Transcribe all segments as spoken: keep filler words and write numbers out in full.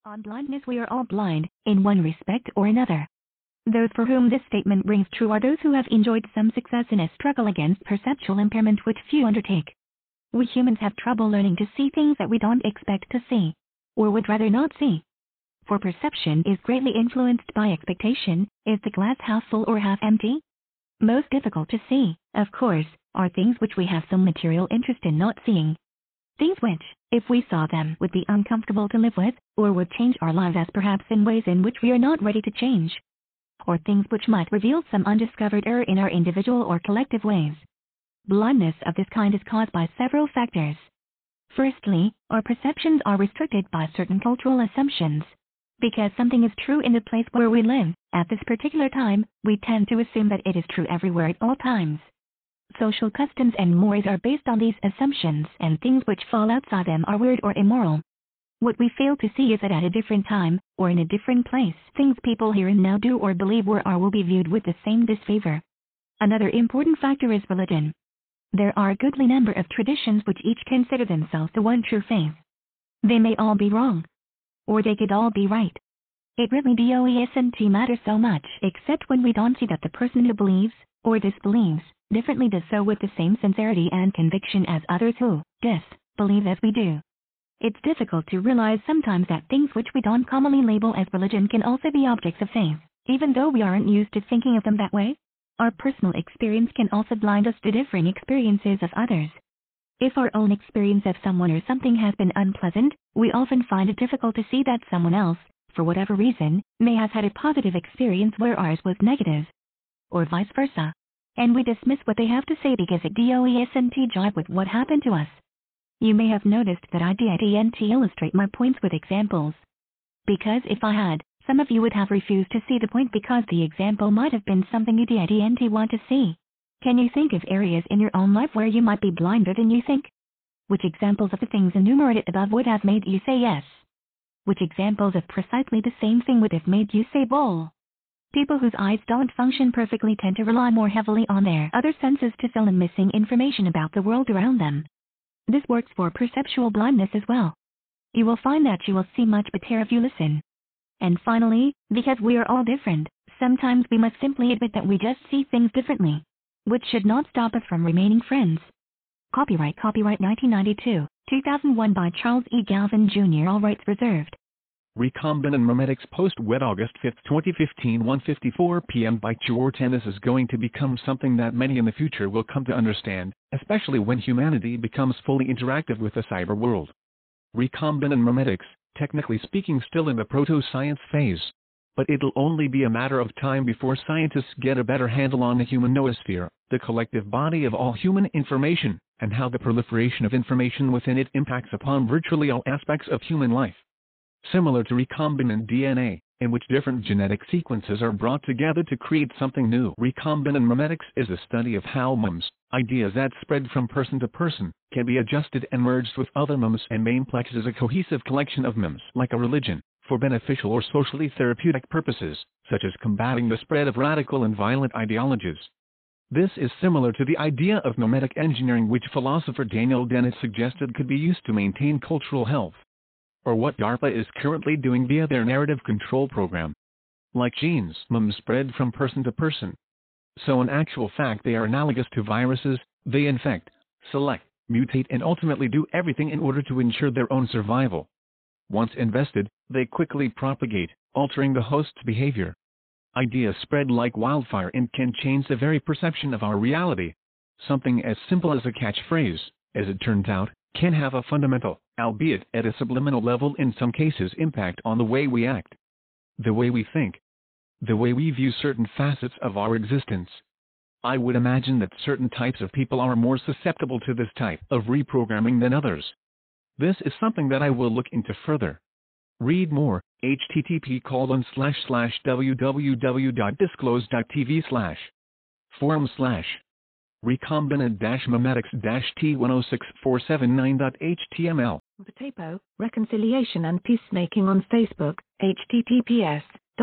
On blindness we are all blind, in one respect or another. Those for whom this statement rings true are those who have enjoyed some success in a struggle against perceptual impairment which few undertake. We humans have trouble learning to see things that we don't expect to see, or would rather not see. For perception is greatly influenced by expectation. Is the glass half full or half empty? Most difficult to see, of course, are things which we have some material interest in not seeing. Things which, if we saw them, would be uncomfortable to live with, or would change our lives as perhaps in ways in which we are not ready to change. Or things which might reveal some undiscovered error in our individual or collective ways. Blindness of this kind is caused by several factors. Firstly, our perceptions are restricted by certain cultural assumptions. Because something is true in the place where we live, at this particular time, we tend to assume that it is true everywhere at all times. Social customs and mores are based on these assumptions, and things which fall outside them are weird or immoral. What we fail to see is that at a different time, or in a different place, things people here and now do or believe were or will be viewed with the same disfavor. Another important factor is religion. There are a goodly number of traditions which each consider themselves the one true faith. They may all be wrong, or they could all be right. It really doesn't matter so much, except when we don't see that the person who believes, or disbelieves, differently does so with the same sincerity and conviction as others who disbelieve as we do. It's difficult to realize sometimes that things which we don't commonly label as religion can also be objects of faith, even though we aren't used to thinking of them that way. Our personal experience can also blind us to differing experiences of others. If our own experience of someone or something has been unpleasant, we often find it difficult to see that someone else, for whatever reason, may have had a positive experience where ours was negative, or vice versa. And we dismiss what they have to say because it doesn't jive with what happened to us. You may have noticed that I didn't illustrate my points with examples. Because if I had, some of you would have refused to see the point because the example might have been something you didn't want to see. Can you think of areas in your own life where you might be blinder than you think? Which examples of the things enumerated above would have made you say yes? Which examples of precisely the same thing would have made you say bull? People whose eyes don't function perfectly tend to rely more heavily on their other senses to fill in missing information about the world around them. This works for perceptual blindness as well. You will find that you will see much better if you listen. And finally, because we are all different, sometimes we must simply admit that we just see things differently, which should not stop us from remaining friends. Copyright Copyright nineteen ninety-two, two thousand one by Charles E. Galvin Junior All rights reserved. Recombinant mimetics post-wed August fifth twenty fifteen one fifty-four p m by Chorten. This is going to become something that many in the future will come to understand, especially when humanity becomes fully interactive with the cyber world. Recombinant mimetics, technically speaking, still in the proto-science phase. But it'll only be a matter of time before scientists get a better handle on the human noosphere, the collective body of all human information, and how the proliferation of information within it impacts upon virtually all aspects of human life. Similar to recombinant D N A, in which different genetic sequences are brought together to create something new. Recombinant mimetics is the study of how memes, ideas that spread from person to person, can be adjusted and merged with other memes, and memeplex is a cohesive collection of memes, like a religion, for beneficial or socially therapeutic purposes, such as combating the spread of radical and violent ideologies. This is similar to the idea of memetic engineering, which philosopher Daniel Dennett suggested could be used to maintain cultural health, or what DARPA is currently doing via their narrative control program. Like genes, memes spread from person to person. So in actual fact they are analogous to viruses. They infect, select, mutate, and ultimately do everything in order to ensure their own survival. Once invested, they quickly propagate, altering the host's behavior. Ideas spread like wildfire and can change the very perception of our reality. Something as simple as a catchphrase, as it turns out, can have a fundamental, albeit at a subliminal level in some cases, impact on the way we act, the way we think, the way we view certain facets of our existence. I would imagine that certain types of people are more susceptible to this type of reprogramming than others. This is something that I will look into further. Read more, http colon slash slash www.disclose.tv slash forum slash recombinant mimetics T one oh six four seven nine dot H T M L. Potapo, Reconciliation and Peacemaking on Facebook, https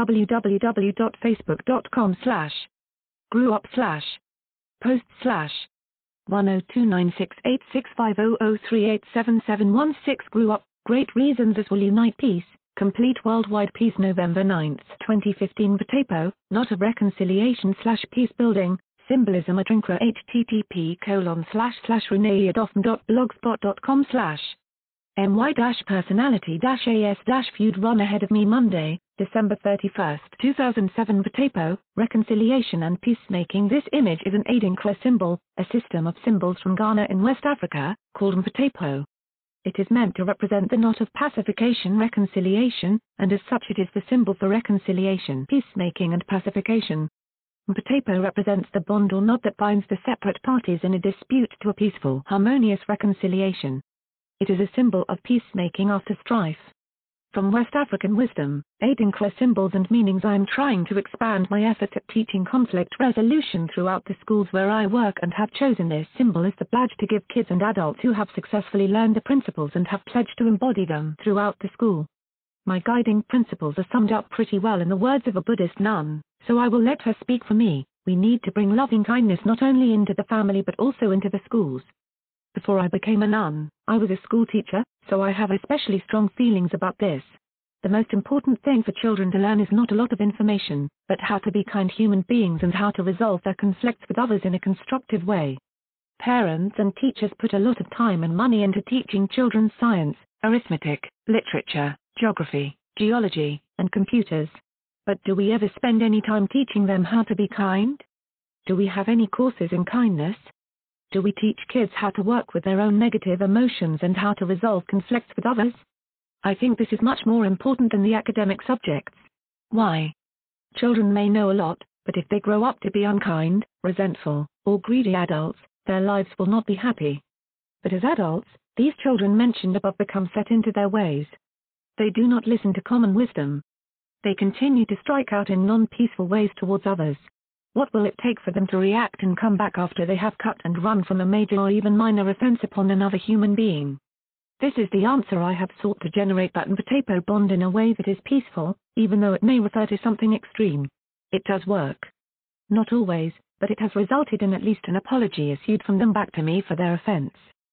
www.facebook.com slash grew up slash post slash one oh two nine six eight six five oh oh three eight seven seven one six grew up. Great reasons as will unite peace, Complete worldwide peace November ninth, twenty fifteen. Potapo, not of reconciliation slash peace building, symbolism Adrinkra http colon slash slash reneeadofm.blogspot.com slash my dash personality dash as dash feud run ahead of me Monday, December thirty-first, two thousand seven. Potapo, reconciliation and peacemaking. This image is an Adinkra symbol, a system of symbols from Ghana in West Africa, called Potapo. It is meant to represent the knot of pacification reconciliation, and as such it is the symbol for reconciliation, peacemaking and pacification. Potapo represents the bond or knot that binds the separate parties in a dispute to a peaceful, harmonious reconciliation. It is a symbol of peacemaking after strife. From West African wisdom, Adinkra symbols and meanings. I am trying to expand my efforts at teaching conflict resolution throughout the schools where I work and have chosen this symbol as the badge to give kids and adults who have successfully learned the principles and have pledged to embody them throughout the school. My guiding principles are summed up pretty well in the words of a Buddhist nun, so I will let her speak for me. We need to bring loving kindness not only into the family but also into the schools. Before I became a nun, I was a school teacher, so I have especially strong feelings about this. The most important thing for children to learn is not a lot of information, but how to be kind human beings and how to resolve their conflicts with others in a constructive way. Parents and teachers put a lot of time and money into teaching children science, arithmetic, literature, geography, geology, and computers. But do we ever spend any time teaching them how to be kind? Do we have any courses in kindness? Do we teach kids how to work with their own negative emotions and how to resolve conflicts with others? I think this is much more important than the academic subjects. Why? Children may know a lot, but if they grow up to be unkind, resentful, or greedy adults, their lives will not be happy. But as adults, these children mentioned above become set into their ways. They do not listen to common wisdom. They continue to strike out in non-peaceful ways towards others. What will it take for them to react and come back after they have cut and run from a major or even minor offense upon another human being? This is the answer I have sought to generate that and Potapo bond in a way that is peaceful, even though it may refer to something extreme. It does work. Not always, but it has resulted in at least an apology issued from them back to me for their offense.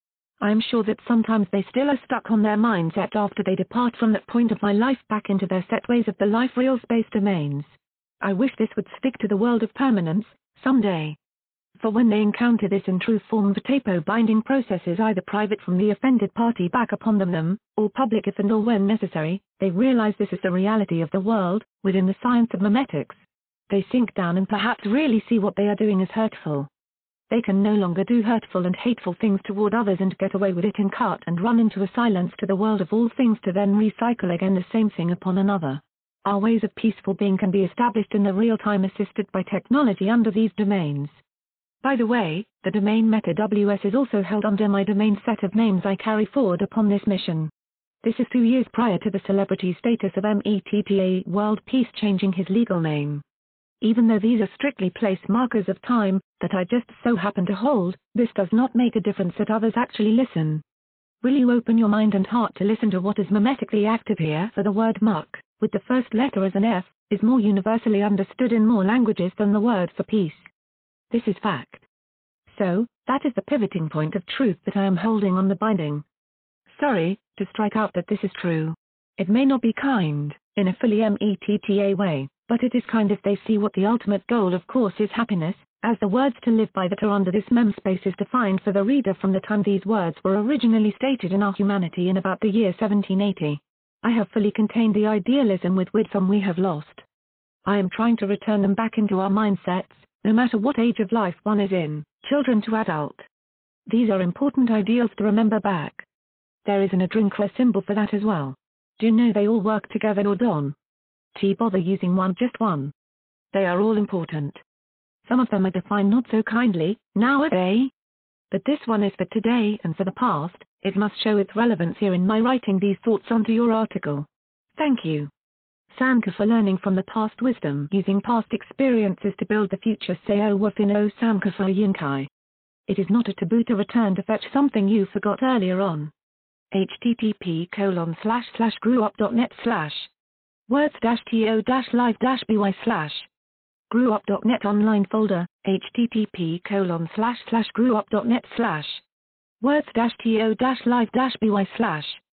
I am sure that sometimes they still are stuck on their mindset after they depart from that point of my life back into their set ways of the life real space domains. I wish this would stick to the world of permanence, someday. For when they encounter this in true form, Potapo binding processes either private from the offended party back upon them, them or public if and or when necessary, they realize this is the reality of the world, within the science of memetics. They sink down and perhaps really see what they are doing is hurtful. They can no longer do hurtful and hateful things toward others and get away with it and cut and run into a silence to the world of all things to then recycle again the same thing upon another. Our ways of peaceful being can be established in the real time assisted by technology under these domains. By the way, the domain MetaWS is also held under my domain set of names I carry forward upon this mission. This is two years prior to the celebrity status of METTA World Peace changing his legal name. Even though these are strictly place markers of time, that I just so happen to hold, this does not make a difference that others actually listen. Will you open your mind and heart to listen to what is memetically active here? For the word muck, with the first letter as an F, is more universally understood in more languages than the word for peace. This is fact. So, that is the pivoting point of truth that I am holding on the binding. Sorry, to strike out that this is true. It may not be kind, in a fully METTA way, but it is kind if they see what the ultimate goal of course is happiness, as the words to live by that are under this mem space is defined for the reader from the time these words were originally stated in our humanity in about the year seventeen eighty. I have fully contained the idealism with wisdom we have lost. I am trying to return them back into our mindsets, no matter what age of life one is in, children to adult. These are important ideals to remember back. There is an Adinkra symbol for that as well. Do you know they all work together or don't? T bother using one, just one. They are all important. Some of them are defined not so kindly, nowadays. But this one is for today and for the past. It must show its relevance here in my writing these thoughts onto your article. Thank you. Sanka for learning from the past wisdom using past experiences to build the future. Seo Wafino Sanka for Yinkai. It is not a taboo to return to fetch something you forgot earlier on. http colon slash slash grewup.net slash words dash to dash live dash by slash grewup.net online folder http colon slash slash grewup.net slash words dash to dash live dash by slash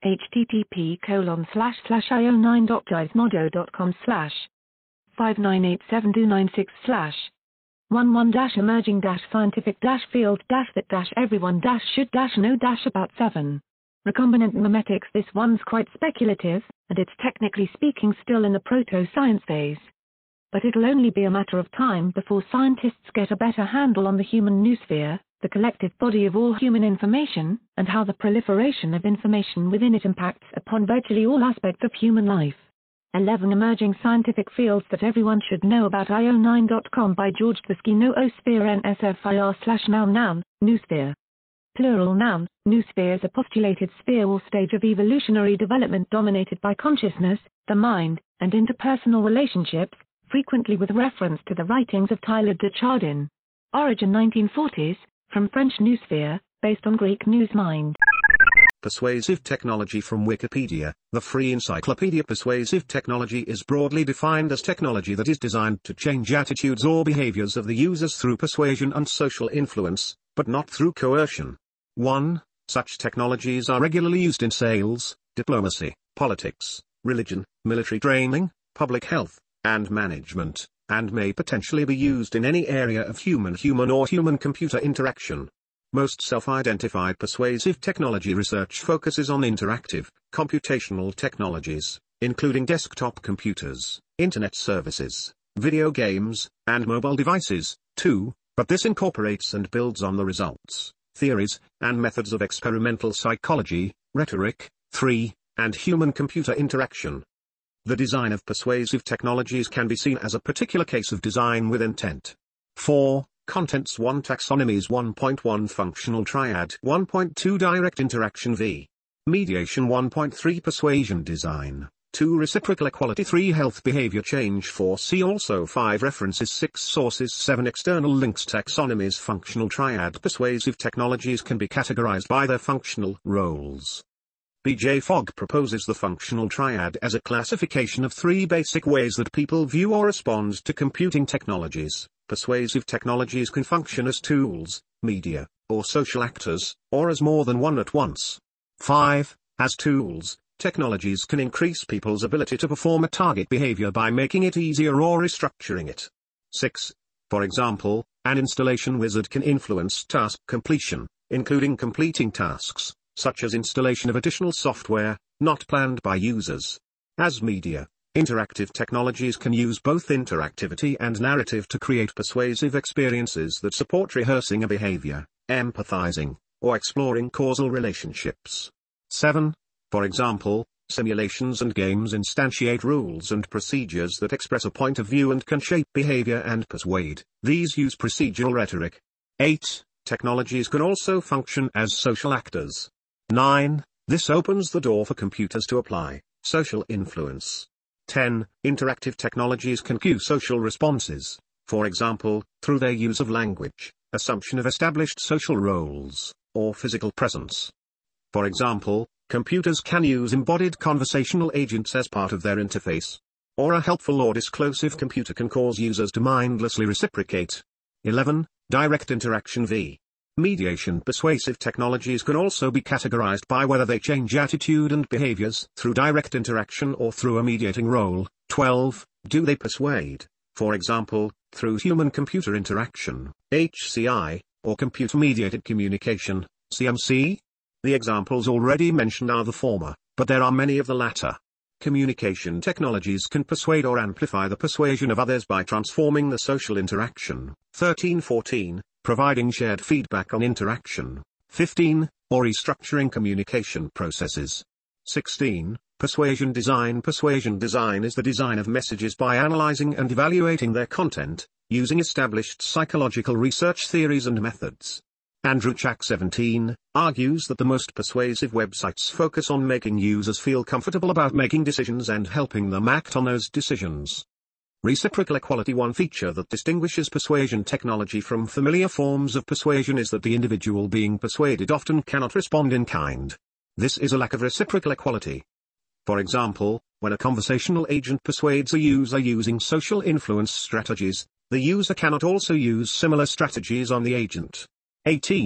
http colon slash slash io nine dot gizmodo dot com slash five nine eight seven two nine six slash one one dash emerging dash scientific dash field dash that dash everyone dash should dash know dash about seven. Recombinant memetics. This one's quite speculative, and it's technically speaking still in the proto-science phase. But it'll only be a matter of time before scientists get a better handle on the human noosphere, the collective body of all human information, and how the proliferation of information within it impacts upon virtually all aspects of human life. eleven Emerging scientific fields that everyone should know about I O nine dot com by George Tversky. Noosphere N S F I R slash noun noun, noosphere. Plural noun, noosphere is a postulated sphere or stage of evolutionary development dominated by consciousness, the mind, and interpersonal relationships, frequently with reference to the writings of Tyler de Chardin. Origin nineteen forties, from French noosphere, based on Greek nous mind. Persuasive technology from Wikipedia, the free encyclopedia. Persuasive technology is broadly defined as technology that is designed to change attitudes or behaviors of the users through persuasion and social influence, but not through coercion. one. Such technologies are regularly used in sales, diplomacy, politics, religion, military training, public health, and management, and may potentially be used in any area of human-human or human-computer interaction. Most self-identified persuasive technology research focuses on interactive, computational technologies, including desktop computers, internet services, video games, and mobile devices, too, but this incorporates and builds on the results, theories, and methods of experimental psychology, rhetoric, three, and human-computer interaction. The design of persuasive technologies can be seen as a particular case of design with intent. four. Contents. one. Taxonomies. one point one Functional triad. one point two Direct interaction v. Mediation. one point three Persuasion design. two. Reciprocal equality. three. Health behavior change. four. See also. five. References. six. Sources. seven. External links. Taxonomies. Functional triad. Persuasive technologies can be categorized by their functional roles. B J Fogg proposes the functional triad as a classification of three basic ways that people view or respond to computing technologies. Persuasive technologies can function as tools, media, or social actors, or as more than one at once. five. As tools, technologies can increase people's ability to perform a target behavior by making it easier or restructuring it. six. For example, an installation wizard can influence task completion, including completing tasks, such as installation of additional software, not planned by users. As media, interactive technologies can use both interactivity and narrative to create persuasive experiences that support rehearsing a behavior, empathizing, or exploring causal relationships. seven. For example, simulations and games instantiate rules and procedures that express a point of view and can shape behavior and persuade. These use procedural rhetoric. eight. Technologies can also function as social actors. nine. This opens the door for computers to apply social influence. ten. Interactive technologies can cue social responses, for example, through their use of language, assumption of established social roles, or physical presence. For example, computers can use embodied conversational agents as part of their interface. Or a helpful or disclosive computer can cause users to mindlessly reciprocate. eleven. Direct interaction v. Mediation. Persuasive technologies can also be categorized by whether they change attitude and behaviors through direct interaction or through a mediating role. twelve. Do they persuade, for example, through human-computer interaction, H C I, or computer-mediated communication, C M C? The examples already mentioned are the former, but there are many of the latter. Communication technologies can persuade or amplify the persuasion of others by transforming the social interaction. thirteen fourteen. Providing shared feedback on interaction. fifteen. Or restructuring communication processes. sixteen. Persuasion design. Persuasion design is the design of messages by analyzing and evaluating their content, using established psychological research theories and methods. Andrew Chak seventeen, argues that the most persuasive websites focus on making users feel comfortable about making decisions and helping them act on those decisions. Reciprocal equality. One feature that distinguishes persuasion technology from familiar forms of persuasion is that the individual being persuaded often cannot respond in kind. This is a lack of reciprocal equality. For example, when a conversational agent persuades a user using social influence strategies, the user cannot also use similar strategies on the agent. eighteen.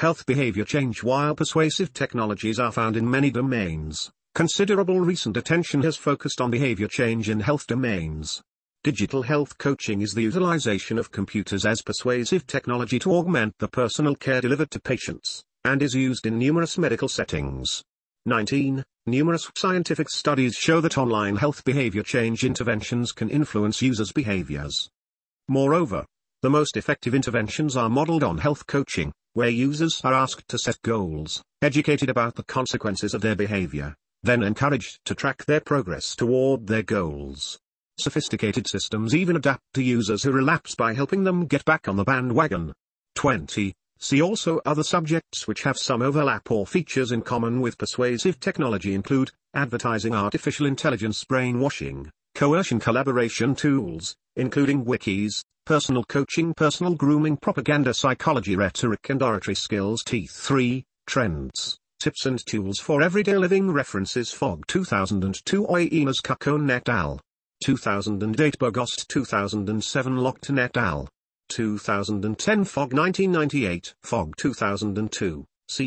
health behavior change. While persuasive technologies are found in many domains, considerable recent attention has focused on behavior change in health domains. Digital health coaching is the utilization of computers as persuasive technology to augment the personal care delivered to patients, and is used in numerous medical settings. nineteen. Numerous scientific studies show that online health behavior change interventions can influence users' behaviors. Moreover, the most effective interventions are modeled on health coaching, where users are asked to set goals, educated about the consequences of their behavior, then encouraged to track their progress toward their goals. Sophisticated systems even adapt to users who relapse by helping them get back on the bandwagon. twenty. See also other subjects which have some overlap or features in common with persuasive technology include, advertising, artificial intelligence, brainwashing, coercion, collaboration tools, including wikis, personal coaching, personal grooming, propaganda, psychology, rhetoric and oratory skills. T three. Trends, tips and tools for everyday living. References: Fogg two thousand two, Oimas Kakone et al. two thousand eight, Bogost two thousand seven, Lockton et al. two thousand ten, Fogg nineteen ninety-eight, Fogg two thousand two,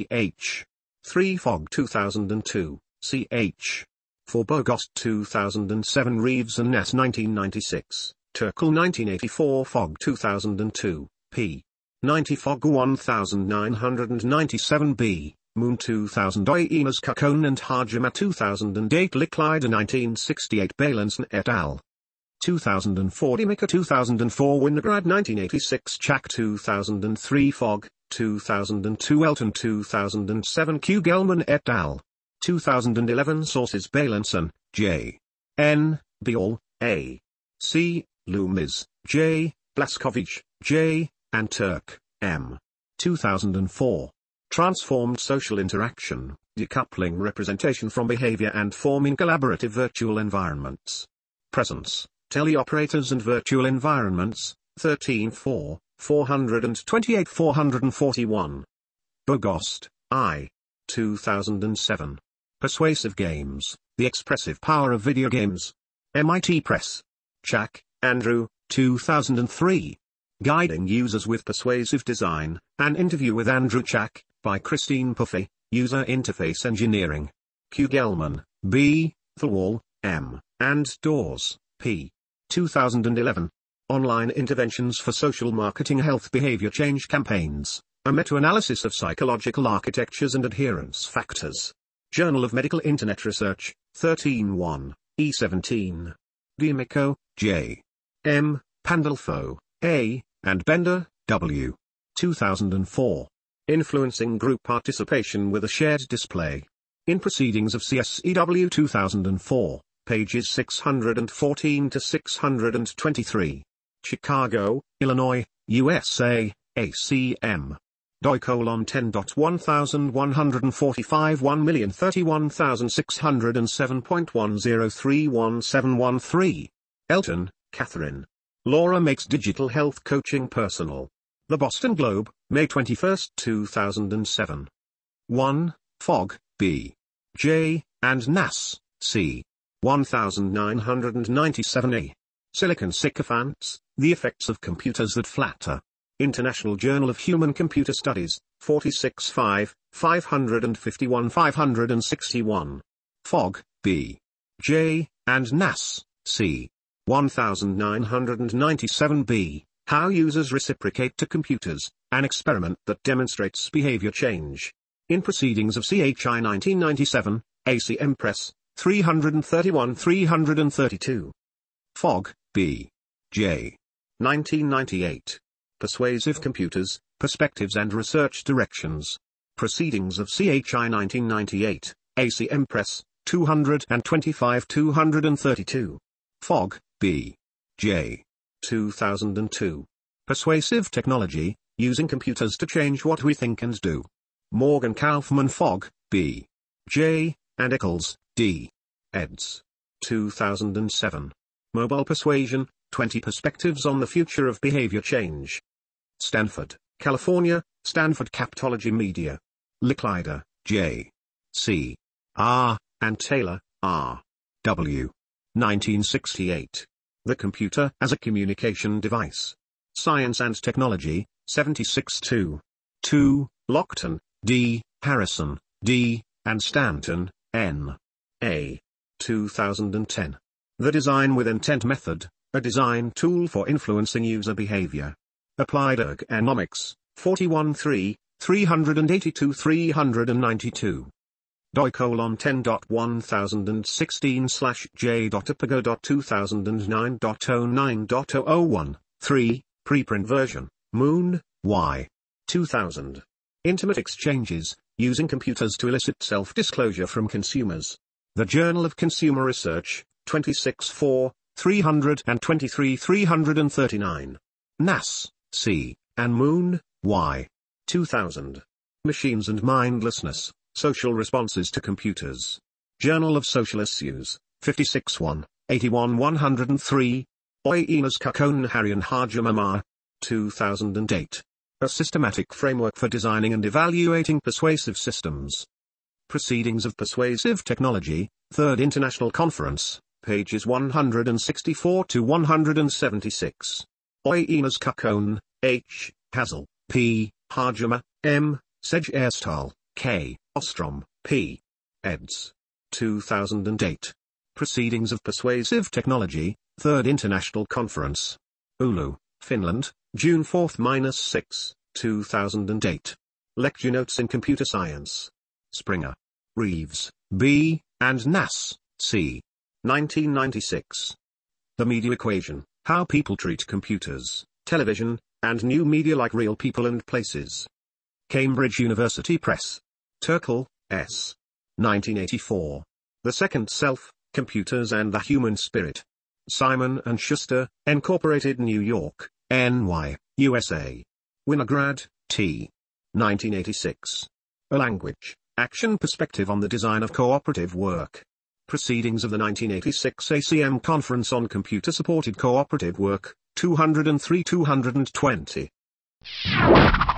ch. three, Fogg two thousand two, ch. four, Bogost two thousand seven, Reeves and Ness nineteen ninety-six, Turkle nineteen eighty-four, Fogg two thousand two, p. ninety, Fogg nineteen ninety-seven b, Moon two thousand, Oimas Kakone and Hajima two thousand eight, Licklider nineteen sixty-eight, Balanson et al. two thousand four, Dimika two thousand four, Winograd nineteen eighty-six, Chak two thousand three, Fogg two thousand two, Elton two thousand seven, Q. Gelman et al. two thousand eleven. Sources: Balanson, J. N. Beall, A. C. Loomis, J. Blaskovich, J. and Turk, M. two thousand four. Transformed social interaction, decoupling representation from behavior and forming collaborative virtual environments. Presence, teleoperators and virtual environments, thirteen four, four twenty-eight, four forty-one. Bogost, I. two thousand seven. Persuasive Games, The Expressive Power of Video Games. M I T Press. Chak, Andrew, two thousand three. Guiding Users with Persuasive Design, An Interview with Andrew Chak, by Christine Puffy, User Interface Engineering. Q. Gelman, B., Thawall, M., and Dawes, P. two thousand eleven. Online Interventions for Social Marketing Health Behavior Change Campaigns, a Meta-Analysis of Psychological Architectures and Adherence Factors. Journal of Medical Internet Research, thirteen one, E seventeen. D'Amico, J. M., Pandolfo, A., and Bender, W. two thousand four. Influencing Group Participation with a Shared Display. In Proceedings of C S E W two thousand four, pages six hundred fourteen to six hundred twenty-three. Chicago, Illinois, U S A, A C M. Doi colon ten dot one thousand one hundred forty-five one million thirty-one thousand six hundred seven point one zero three one seven one three. Elton, Catherine. Laura makes digital health coaching personal. The Boston Globe, May twenty-first, two thousand seven. one. Fogg, B. J., and Nass, C. nineteen ninety-seven a. Silicon Sycophants, The Effects of Computers That Flatter. International Journal of Human Computer Studies, forty-six five, five fifty-one, five sixty-one. Fogg, B. J., and Nass, C. nineteen ninety-seven b. How Users Reciprocate to Computers, an Experiment That Demonstrates Behavior Change. In Proceedings of C H I nineteen ninety-seven, A C M Press, three thirty-one to three thirty-two. Fogg, B. J. nineteen ninety-eight. Persuasive Computers, Perspectives and Research Directions. Proceedings of C H I nineteen ninety-eight, A C M Press, two twenty-five to two thirty-two. Fogg, B. J. two thousand two. Persuasive Technology, Using Computers to Change What We Think and Do. Morgan Kaufman, Fogg, B. J., and Eccles, D. eds. two thousand seven. Mobile Persuasion, twenty Perspectives on the Future of Behavior Change. Stanford, California, Stanford Captology Media. Licklider, J. C. R., and Taylor, R. W. nineteen sixty-eight. The Computer as a Communication Device. Science and Technology, seventy-six two. two. Lockton, D., Harrison, D., and Stanton, N. A. two thousand ten. The Design with Intent Method, a design tool for influencing user behavior. Applied Ergonomics, forty-one three, three eighty-two three ninety-two. doi colon ten dot one thousand sixteen slash j dot apago dot two thousand nine dot oh nine dot oh oh one, three, preprint version, Moon, Y. two thousand. Intimate exchanges, using computers to elicit self-disclosure from consumers. The Journal of Consumer Research, twenty-six four, three twenty-three three thirty-nine. N A S, C, and Moon, Y. two thousand. Machines and Mindlessness, Social Responses to Computers. Journal of Social Issues, fifty-six one, eighty-one one oh three. Oinas Kakon Harian Hajamama, two thousand eight. A Systematic Framework for Designing and Evaluating Persuasive Systems. Proceedings of Persuasive Technology, Third International Conference, pages one sixty-four to one seventy-six. Oinas Kakon, H., Hazel, P., Hajama, M., Sej Erstal, K., Ostrom, P. eds. two thousand eight. Proceedings of Persuasive Technology, Third International Conference. Oulu, Finland, June fourth to sixth, two thousand eight. Lecture Notes in Computer Science. Springer. Reeves, B., and N A S, C. nineteen ninety-six. The Media Equation, How People Treat Computers, Television, and New Media Like Real People and Places. Cambridge University Press. Turkle, S. nineteen eighty-four. The Second Self, Computers and the Human Spirit. Simon and Schuster, Incorporated, New York, N Y, U S A. Winograd, T. nineteen eighty-six. A Language, Action Perspective on the Design of Cooperative Work. Proceedings of the nineteen eighty-six A C M Conference on Computer-Supported Cooperative Work, two oh three to two twenty.